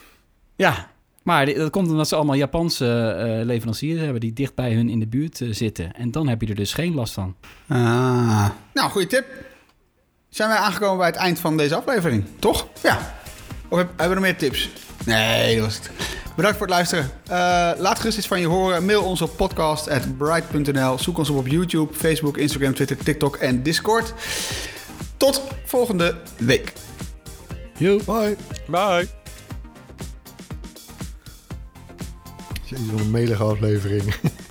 Ja. Maar dat komt omdat ze allemaal Japanse uh, leveranciers hebben die dicht bij hun in de buurt uh, zitten. En dan heb je er dus geen last van. Ah. Nou, goede tip. Zijn wij aangekomen bij het eind van deze aflevering, toch? Ja. Of heb, hebben we nog meer tips? Nee, dat was het. Bedankt voor het luisteren. Uh, laat gerust iets van je horen. Mail ons op podcast at bright punt n l. Zoek ons op op YouTube, Facebook, Instagram, Twitter, TikTok en Discord. Tot volgende week. Yo. Bye. Bye. Jezus, wat een melige aflevering.